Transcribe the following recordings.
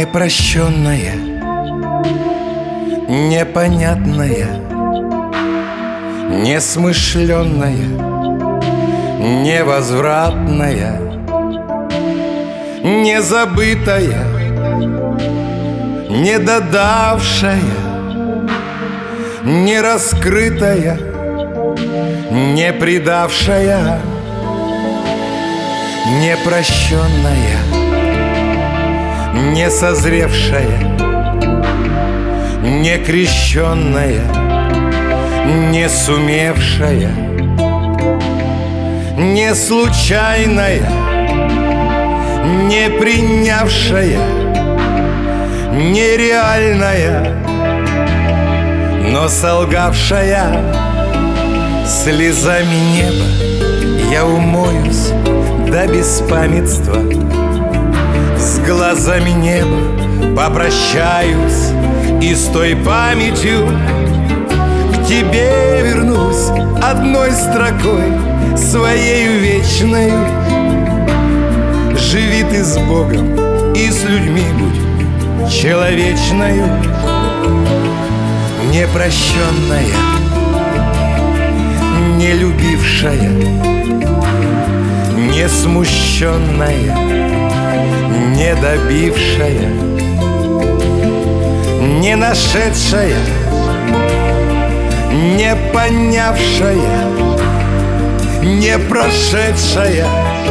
непрощенная, непонятная, несмышленная, невозвратная, незабытая, недодавшая, нераскрытая, не предавшая, непрощенная, несозревшая, некрещенная, не сумевшая, не случайная, не принявшая, нереальная, но солгавшая. Слезами неба я умоюсь до беспамятства, с глазами неба попрощаюсь и с той памятью к тебе вернусь одной строкой своею вечною. Живи ты с Богом и с людьми будь человечною, непрощенная, не любившая, не смущенная, не добившая, не нашедшая, не понявшая, не прошедшая,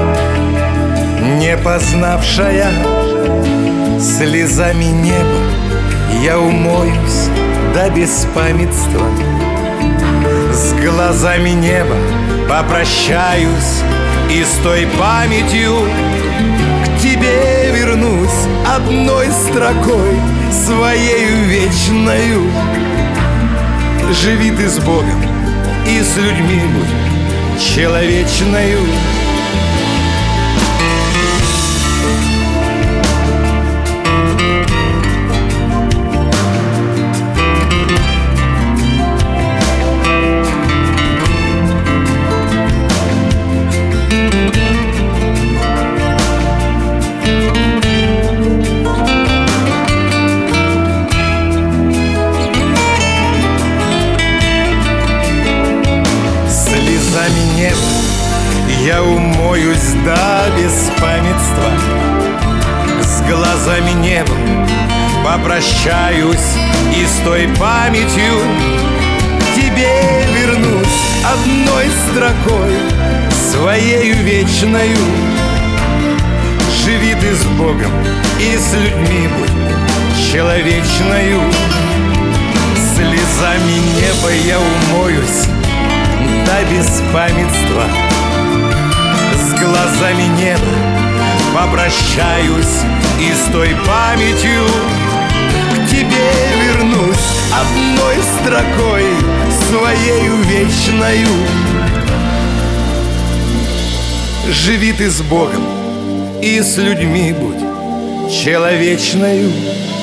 не познавшая. Слезами неба я умоюсь до беспамятства, с глазами неба попрощаюсь и с той памятью к тебе вернусь одной строкой своею вечною. Живи ты с Богом и с людьми будь человечною. Слезами неба я умоюсь до беспамятства, с глазами неба попрощаюсь и с той памятью к тебе вернусь одной строкой своею вечною. Живи ты с Богом и с людьми будь человечною. Слезами неба я умоюсь до беспамятства, с глазами неба попрощаюсь и с той памятью к тебе вернусь одной строкой своею вечною. Живи ты с Богом и с людьми будь человечною.